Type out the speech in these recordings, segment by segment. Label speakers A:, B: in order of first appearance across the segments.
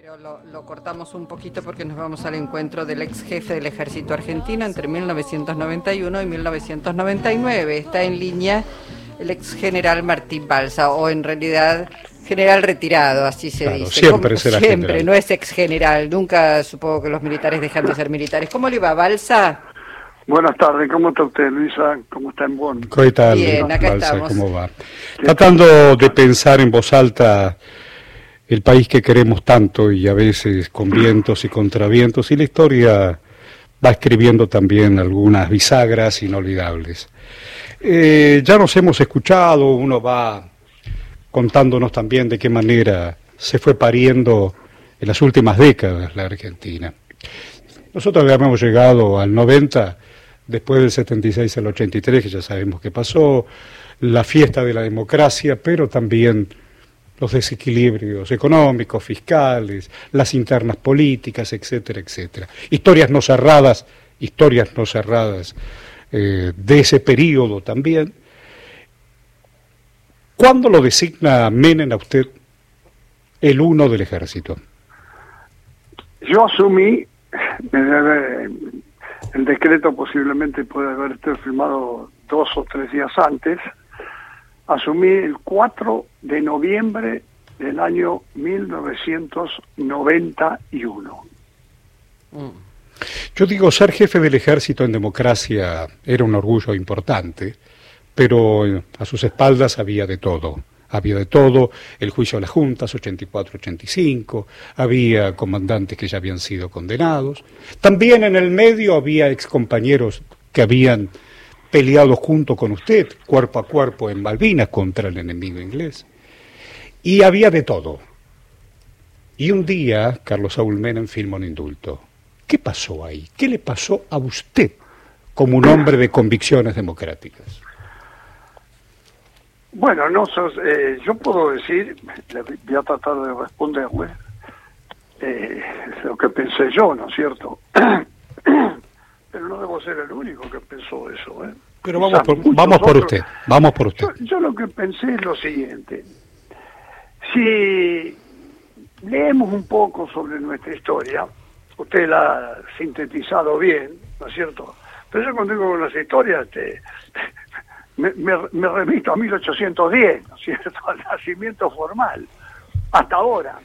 A: Pero lo cortamos un poquito porque nos vamos al encuentro del ex jefe del ejército argentino entre 1991 y 1999. Está en línea el ex general Martín Balsa, o en realidad general retirado, así se
B: claro,
A: dice.
B: Siempre será
A: siempre,
B: general.
A: no es ex general, nunca supongo que los militares dejan de ser militares. ¿Cómo le va, Balsa?
C: Buenas tardes, ¿cómo está usted, Luisa? ¿Cómo está en Bonn?
B: ¿Qué tal,
A: Bien, acá
B: Balsa?
A: estamos.
B: ¿Cómo va? Tratando de pensar en voz alta el país que queremos tanto, y a veces con vientos y contravientos, y la historia va escribiendo también algunas bisagras inolvidables. Ya nos hemos escuchado, uno va contándonos también de qué manera se fue pariendo en las últimas décadas la Argentina. Nosotros habíamos llegado al 90, después del 76 al 83, que ya sabemos qué pasó, la fiesta de la democracia, pero también los desequilibrios económicos, fiscales, las internas políticas, etcétera, etcétera. Historias no cerradas de ese periodo también. ¿Cuándo lo designa Menem a usted el uno del ejército?
C: Yo asumí, el decreto posiblemente puede haber estado firmado 2 o 3 días antes, asumí el 4 de noviembre del año 1991.
B: Yo digo, ser jefe del ejército en democracia era un orgullo importante, pero a sus espaldas había de todo. Había de todo, el juicio a las juntas, 84-85, había comandantes que ya habían sido condenados. También en el medio había excompañeros que habían peleado junto con usted, cuerpo a cuerpo en Malvinas contra el enemigo inglés. Y había de todo. Y un día, Carlos Saúl Menem firma un indulto. ¿Qué pasó ahí? ¿Qué le pasó a usted como un hombre de convicciones democráticas?
C: Bueno, yo puedo decir, voy a tratar de responderle lo que pensé yo, ¿no es cierto? Pero no debo ser el único que pensó eso, ¿eh?
B: Pero vamos por usted.
C: Yo lo que pensé es lo siguiente. Si leemos un poco sobre nuestra historia, usted la ha sintetizado bien, ¿no es cierto? Pero yo cuando digo las historias, me remito a 1810, ¿no es cierto? Al nacimiento formal. Hasta ahora.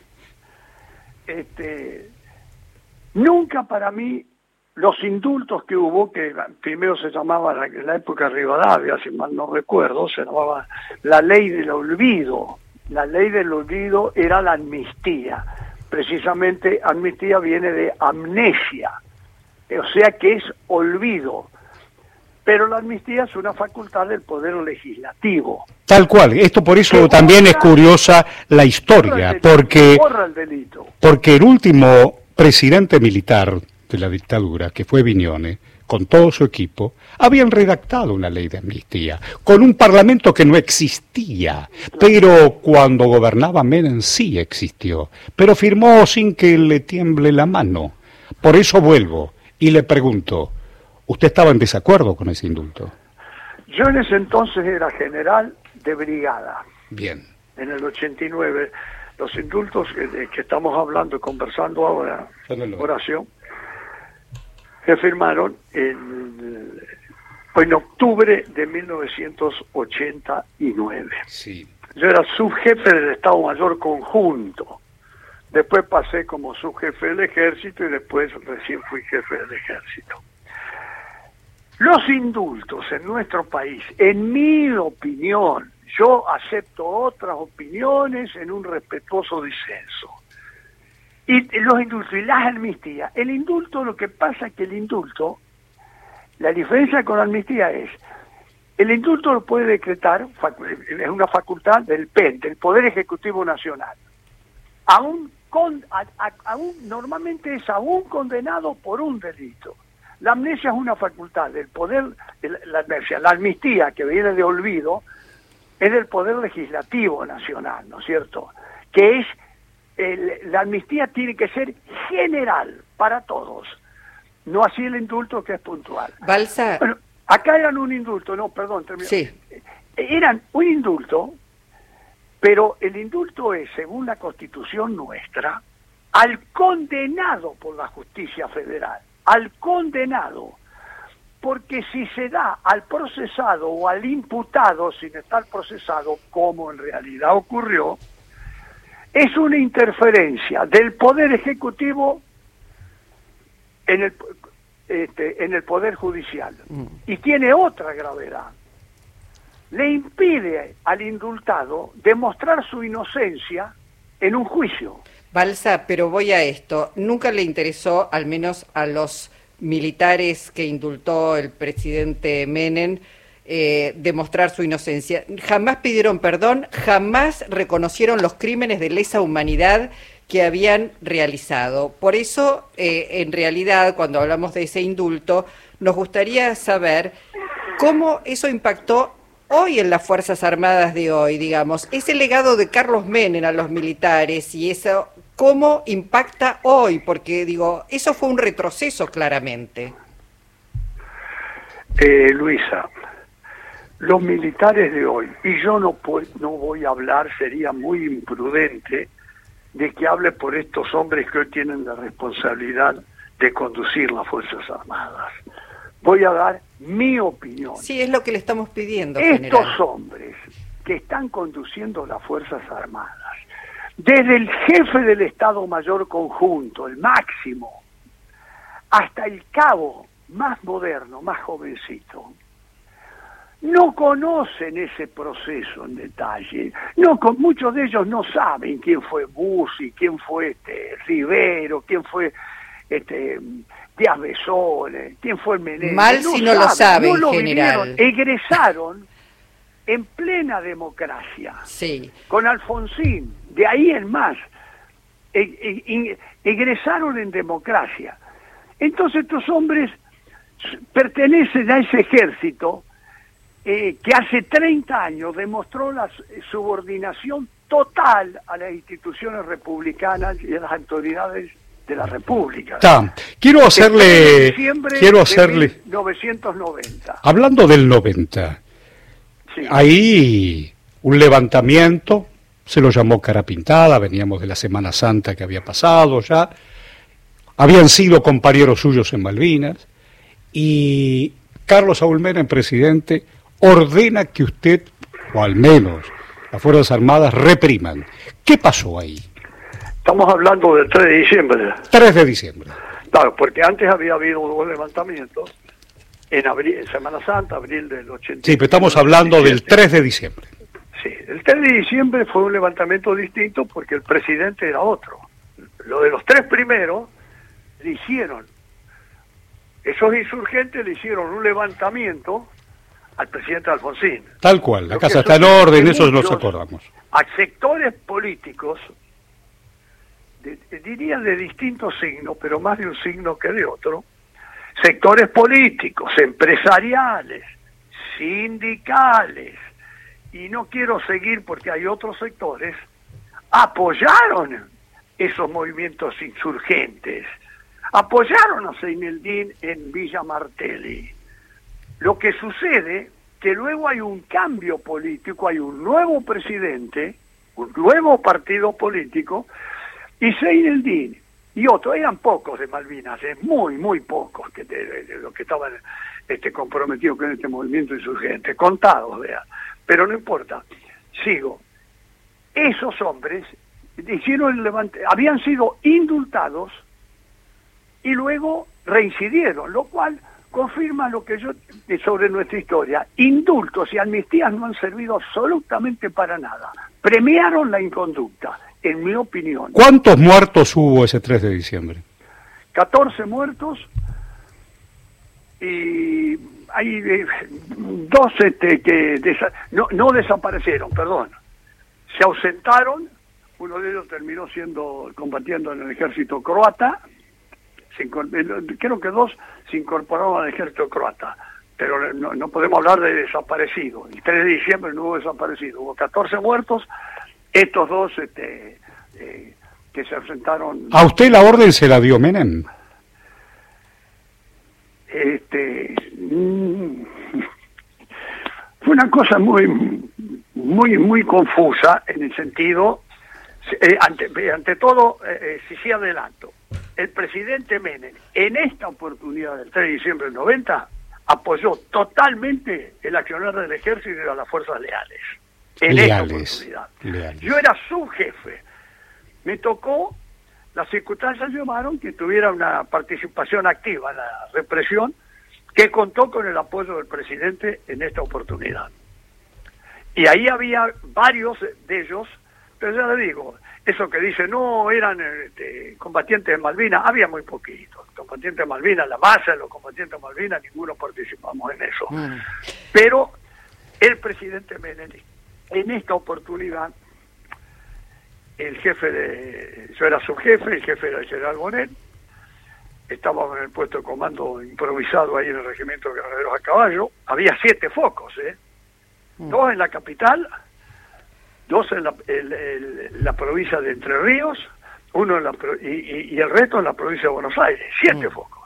C: Nunca para mí los indultos que hubo, que primero se llamaba en la época de Rivadavia, si mal no recuerdo, se llamaba la ley del olvido. La ley del olvido era la amnistía. Precisamente amnistía viene de amnesia, o sea que es olvido. Pero la amnistía es una facultad del Poder Legislativo.
B: Tal cual. Esto por eso también es curiosa la historia, porque el último presidente militar de la dictadura, que fue Vignone, con todo su equipo, habían redactado una ley de amnistía, con un parlamento que no existía, pero cuando gobernaba Menem sí existió, pero firmó sin que le tiemble la mano. Por eso vuelvo y le pregunto, ¿usted estaba en desacuerdo con ese indulto?
C: Yo en ese entonces era general de brigada.
B: Bien.
C: En el 89, los indultos que estamos hablando y conversando ahora, Horacio, se firmaron en octubre de 1989.
B: Sí.
C: Yo era subjefe del Estado Mayor Conjunto. Después pasé como subjefe del Ejército y después recién fui jefe del Ejército. Los indultos en nuestro país, en mi opinión, yo acepto otras opiniones en un respetuoso disenso. Y los indultos y las amnistías, el indulto, lo que pasa es que el indulto, la diferencia con la amnistía es, el indulto lo puede decretar, es una facultad del PEN, del Poder Ejecutivo Nacional. Normalmente es aún condenado por un delito. La amnesia es una facultad del poder, la amnistía que viene de olvido, es del Poder Legislativo Nacional, ¿no es cierto? Que es, la amnistía tiene que ser general para todos, no así el indulto que es puntual.
A: Balsa.
C: Bueno, acá eran un indulto, termino.
A: Sí.
C: Eran un indulto, pero el indulto es, según la Constitución nuestra, al condenado por la justicia federal, al condenado, porque si se da al procesado o al imputado sin estar procesado, como en realidad ocurrió, es una interferencia del Poder Ejecutivo en el Poder Judicial, y tiene otra gravedad. Le impide al indultado demostrar su inocencia en un juicio.
A: Balsa, pero voy a esto. ¿Nunca le interesó, al menos a los militares que indultó el presidente Menem, demostrar su inocencia? Jamás pidieron perdón, jamás reconocieron los crímenes de lesa humanidad que habían realizado. Por eso, en realidad, cuando hablamos de ese indulto, nos gustaría saber cómo eso impactó hoy en las Fuerzas Armadas de hoy, digamos. Ese legado de Carlos Menem a los militares y eso, ¿cómo impacta hoy? Porque, digo, eso fue un retroceso claramente.
C: Luisa, los militares de hoy, y yo no voy a hablar, sería muy imprudente de que hable por estos hombres que hoy tienen la responsabilidad de conducir las Fuerzas Armadas. Voy a dar mi opinión.
A: Sí, es lo que le estamos pidiendo,
C: Estos
A: general.
C: hombres que están conduciendo las Fuerzas Armadas, desde el jefe del Estado Mayor Conjunto, el máximo, hasta el cabo más moderno, más jovencito, no conocen ese proceso en detalle. Muchos de ellos no saben quién fue Bussi, quién fue Rivero, quién fue Díaz Besone, quién fue Menéndez.
A: Mal si no lo saben, general.
C: Egresaron en plena democracia.
A: Sí.
C: Con Alfonsín, de ahí en más, egresaron en democracia. Entonces estos hombres pertenecen a ese ejército que hace 30 años demostró la subordinación total a las instituciones republicanas y a las autoridades de la República.
B: Quiero hacerle...
C: 1990.
B: Hablando del 90, sí. Ahí un levantamiento, se lo llamó cara pintada, veníamos de la Semana Santa que había pasado ya, habían sido compañeros suyos en Malvinas, y Carlos Saúl Menem, presidente, ordena que usted, o al menos las Fuerzas Armadas, repriman. ¿Qué pasó ahí?
C: Estamos hablando del 3 de diciembre.
B: 3 de diciembre.
C: Claro, porque antes había habido 2 levantamientos, en Semana Santa, abril del 80.
B: Sí, pero estamos hablando del 3 de diciembre.
C: Sí, el 3 de diciembre fue un levantamiento distinto porque el presidente era otro. Lo de los 3 primeros le hicieron, esos insurgentes le hicieron un levantamiento al presidente Alfonsín.
B: Tal cual, la casa está en orden, eso nos acordamos.
C: A sectores políticos, diría de distintos signos, pero más de un signo que de otro, sectores políticos, empresariales, sindicales, y no quiero seguir porque hay otros sectores, apoyaron esos movimientos insurgentes, apoyaron a Seineldín en Villa Martelli. Lo que sucede que luego hay un cambio político, hay un nuevo presidente, un nuevo partido político, y Seineldín y otros, eran pocos de Malvinas, muy, muy pocos de los que estaban comprometidos con este movimiento insurgente, contados, vea, pero no importa, sigo. Esos hombres hicieron el levantamiento, habían sido indultados y luego reincidieron, lo cual confirma lo que yo sobre nuestra historia. Indultos y amnistías no han servido absolutamente para nada. Premiaron la inconducta, en mi opinión.
B: ¿Cuántos muertos hubo ese 3 de diciembre?
C: 14 muertos y hay 2 que no desaparecieron, perdón. Se ausentaron, uno de ellos terminó combatiendo en el ejército croata, creo que 2 se incorporaron al ejército croata, pero no podemos hablar de desaparecidos. El 3 de diciembre no hubo desaparecidos, hubo 14 muertos, estos 2 que se ausentaron.
B: ¿A usted la orden se la dio Menem?
C: Fue una cosa muy confusa en el sentido Ante todo, sí adelanto. El presidente Menem, en esta oportunidad del 3 de diciembre del 90, apoyó totalmente el accionar del ejército y de las fuerzas leales. En esta oportunidad. Leales. Yo era su jefe. Me tocó, las circunstancias llevaron que tuviera una participación activa en la represión, que contó con el apoyo del presidente en esta oportunidad. Y ahí había varios de ellos, pero ya le digo, eso que dice, no, eran combatientes de Malvinas, había muy poquitos. Combatientes de Malvinas, la masa de los combatientes de Malvinas, ninguno participamos en eso. Pero el presidente Menem, en esta oportunidad, el jefe yo era su jefe, el jefe era el general Bonet, estábamos en el puesto de comando improvisado ahí en el regimiento de Guerreros a Caballo, había 7 focos, 2 en la capital, 2 en la provincia de Entre Ríos, uno y el resto en la provincia de Buenos Aires, 7 focos.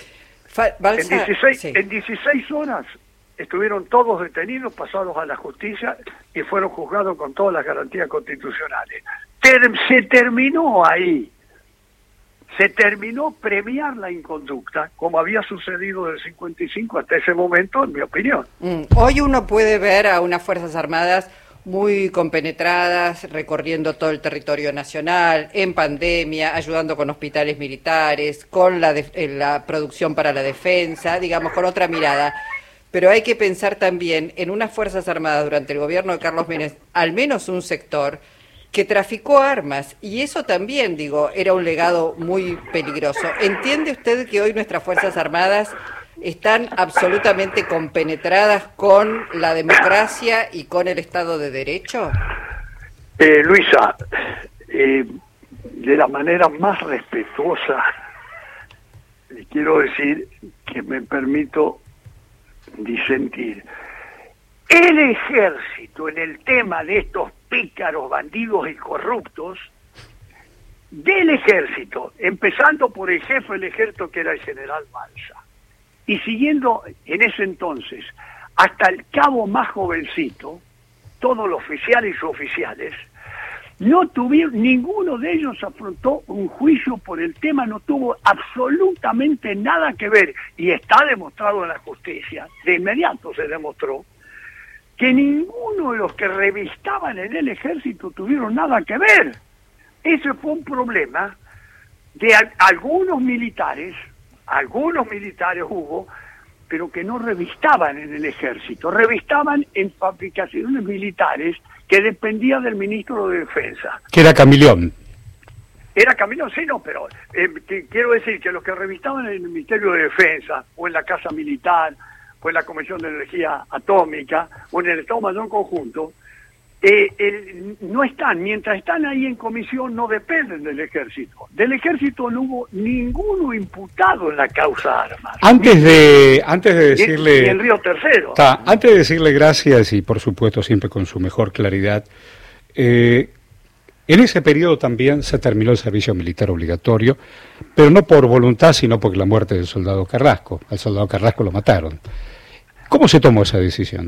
C: En 16 horas estuvieron todos detenidos, pasados a la justicia y fueron juzgados con todas las garantías constitucionales. Se terminó ahí. Se terminó premiar la inconducta, como había sucedido del 55 hasta ese momento, en mi opinión.
A: Hoy uno puede ver a unas Fuerzas Armadas muy compenetradas, recorriendo todo el territorio nacional, en pandemia, ayudando con hospitales militares, con la producción para la defensa, digamos, con otra mirada. Pero hay que pensar también en unas Fuerzas Armadas durante el gobierno de Carlos Menem, al menos un sector que traficó armas, y eso también, digo, era un legado muy peligroso. ¿Entiende usted que hoy nuestras Fuerzas Armadas están absolutamente compenetradas con la democracia y con el Estado de Derecho?
C: Luisa, de la manera más respetuosa, le quiero decir que me permito disentir. El ejército, en el tema de estos pícaros, bandidos y corruptos, del ejército, empezando por el jefe del ejército, que era el general Balsa, y siguiendo en ese entonces hasta el cabo más jovencito, todos los oficiales y suboficiales, no tuvieron, ninguno de ellos afrontó un juicio por el tema, no tuvo absolutamente nada que ver, y está demostrado en la justicia, de inmediato se demostró, que ninguno de los que revistaban en el ejército tuvieron nada que ver. Ese fue un problema de algunos militares hubo, pero que no revistaban en el ejército, revistaban en fabricaciones militares que dependían del ministro de Defensa.
B: Que era Camilión.
C: Era Camilión, sí, no, pero quiero decir que los que revistaban en el Ministerio de Defensa, o en la Casa Militar, o en la Comisión de Energía Atómica, o en el Estado Mayor Conjunto, no están, mientras están ahí en comisión, no dependen del ejército. Del ejército no hubo ninguno imputado en la causa armas.
B: Antes de decirle...
C: Y en Río Tercero.
B: Antes de decirle gracias, y por supuesto siempre con su mejor claridad, en ese periodo también se terminó el servicio militar obligatorio, pero no por voluntad, sino por la muerte del soldado Carrasco. Al soldado Carrasco lo mataron. ¿Cómo se tomó esa decisión?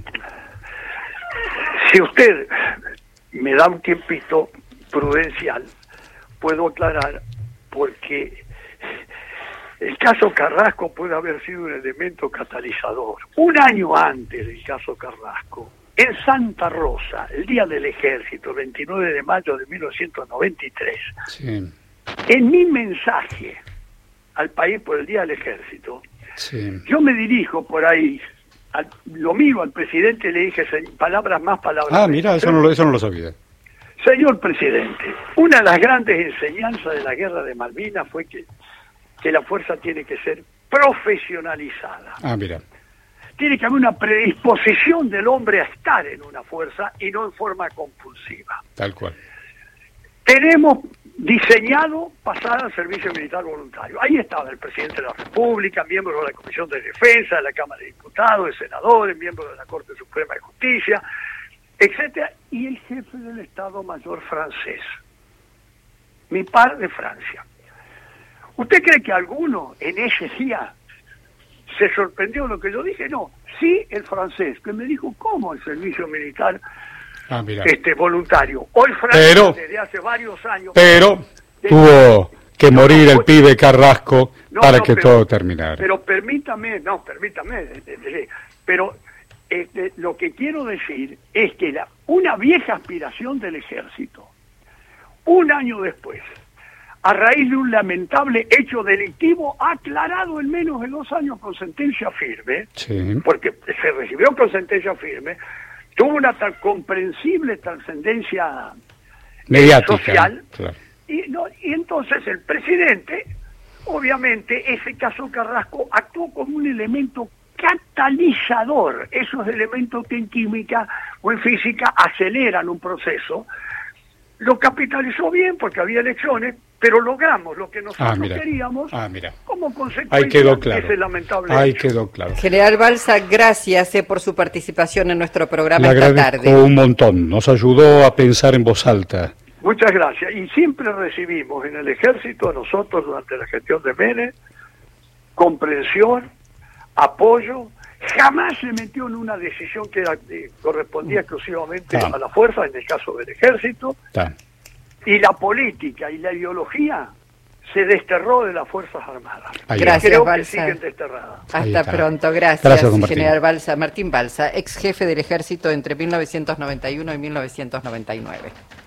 C: Si usted me da un tiempito prudencial, puedo aclarar, porque el caso Carrasco puede haber sido un elemento catalizador. Un año antes del caso Carrasco, en Santa Rosa, el Día del Ejército, el 29 de mayo de 1993,
B: sí,
C: en mi mensaje al país por el Día del Ejército,
B: sí,
C: yo me dirijo por ahí, lo miro al presidente y le dije palabras más, palabras menos.
B: Mira, eso no lo sabía.
C: Señor presidente, una de las grandes enseñanzas de la guerra de Malvinas fue que la fuerza tiene que ser profesionalizada.
B: Mira.
C: Tiene que haber una predisposición del hombre a estar en una fuerza y no en forma compulsiva.
B: Tal cual.
C: Tenemos diseñado pasar al servicio militar voluntario. Ahí estaba el presidente de la República, miembro de la Comisión de Defensa, de la Cámara de Diputados, de senadores, miembro de la Corte Suprema de Justicia, etcétera, y el jefe del Estado Mayor francés, mi par de Francia. ¿Usted cree que alguno en ese día se sorprendió de lo que yo dije? No, sí el francés, que me dijo, ¿cómo el servicio militar voluntario. Hoy Francia,
B: Pero,
C: desde hace varios años...
B: Pero tuvo que morir el pibe Carrasco para que todo terminara.
C: Pero permítame, pero lo que quiero decir es que una vieja aspiración del ejército, un año después, a raíz de un lamentable hecho delictivo aclarado en menos de 2 años con sentencia firme,
B: sí,
C: porque se recibió con sentencia firme, tuvo una tan comprensible trascendencia
B: mediática,
C: social,
B: claro.
C: Y entonces el presidente, obviamente, ese caso Carrasco actuó como un elemento catalizador. Esos elementos que en química o en física aceleran un proceso. Lo capitalizó bien porque había elecciones, pero logramos lo que nosotros queríamos como consecuencia
B: ahí quedó claro.
C: de ese lamentable
B: Ahí
C: hecho.
B: quedó claro.
A: General Balsa, gracias por su participación en nuestro programa
B: Le
A: esta
B: agradezco
A: tarde.
B: un montón, nos ayudó a pensar en voz alta.
C: Muchas gracias. Y siempre recibimos en el ejército, a nosotros durante la gestión de Menem, comprensión, apoyo. Jamás se metió en una decisión que correspondía exclusivamente a la fuerza, en el caso del ejército. Y la política y la ideología se desterró de las Fuerzas Armadas.
A: Gracias,
C: Creo
A: Balsa.
C: que siguen desterradas.
A: Hasta pronto, gracias General Balsa. Martín Balsa, ex jefe del ejército entre 1991 y 1999.